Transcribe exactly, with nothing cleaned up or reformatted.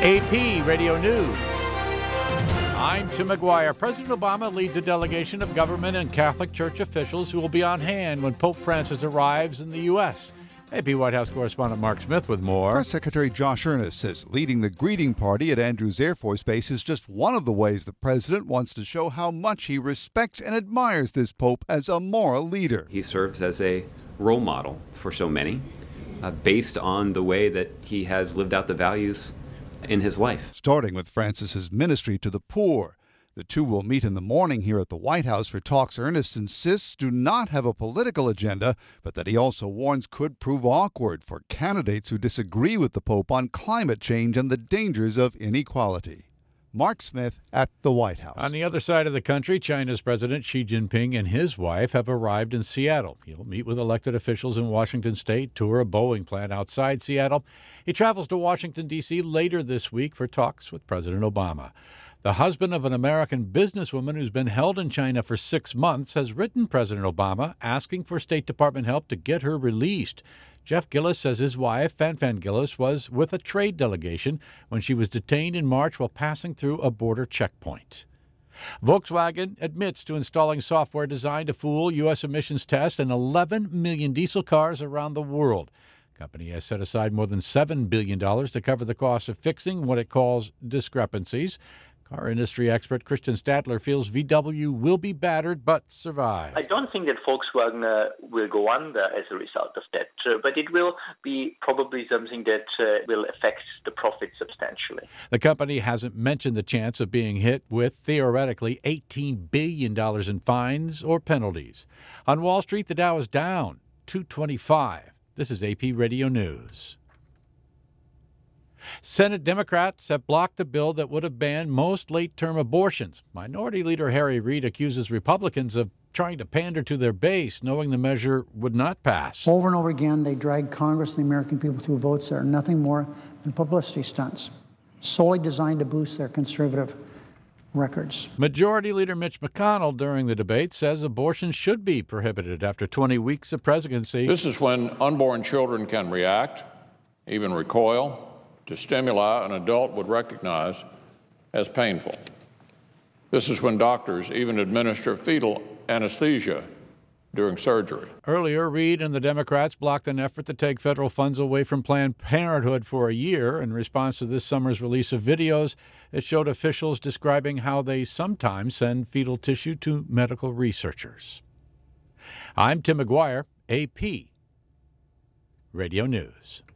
A P Radio News. I'm Tim McGuire. President Obama leads a delegation of government and Catholic Church officials who will be on hand when Pope Francis arrives in the U S A P White House correspondent Mark Smith with more. Press Secretary Josh Earnest says leading the greeting party at Andrews Air Force Base is just one of the ways the president wants to show how much he respects and admires this pope as a moral leader. He serves as a role model for so many, uh, based on the way that he has lived out the values in his life. Starting with Francis's ministry to the poor. The two will meet in the morning here at the White House for talks Earnest insists do not have a political agenda, but that he also warns could prove awkward for candidates who disagree with the Pope on climate change and the dangers of inequality. Mark Smith at the White House. On the other side of the country, China's President Xi Jinping and his wife have arrived in Seattle. He'll meet with elected officials in Washington State, tour a Boeing plant outside Seattle. He travels to Washington, D C later this week for talks with President Obama. The husband of an American businesswoman who's been held in China for six months has written President Obama asking for State Department help to get her released. Jeff Gillis says his wife, Fanfan Gillis, was with a trade delegation when she was detained in March while passing through a border checkpoint. Volkswagen admits to installing software designed to fool U S emissions tests in eleven million diesel cars around the world. The company has set aside more than seven billion dollars to cover the cost of fixing what it calls discrepancies. Car industry expert Christian Stadler feels V W will be battered but survive. I don't think that Volkswagen uh, will go under as a result of that, uh, but it will be probably something that uh, will affect the profit substantially. The company hasn't mentioned the chance of being hit with, theoretically, eighteen billion dollars in fines or penalties. On Wall Street, the Dow is down two twenty-five. This is A P Radio News. Senate Democrats have blocked a bill that would have banned most late-term abortions. Minority Leader Harry Reid accuses Republicans of trying to pander to their base, knowing the measure would not pass. Over and over again, they drag Congress and the American people through votes that are nothing more than publicity stunts, solely designed to boost their conservative records. Majority Leader Mitch McConnell during the debate says abortion should be prohibited after twenty weeks of presidency. This is when unborn children can react, even recoil, to stimuli an adult would recognize as painful. This is when doctors even administer fetal anesthesia during surgery. Earlier, Reid and the Democrats blocked an effort to take federal funds away from Planned Parenthood for a year in response to this summer's release of videos that showed officials describing how they sometimes send fetal tissue to medical researchers. I'm Tim McGuire, A P Radio News.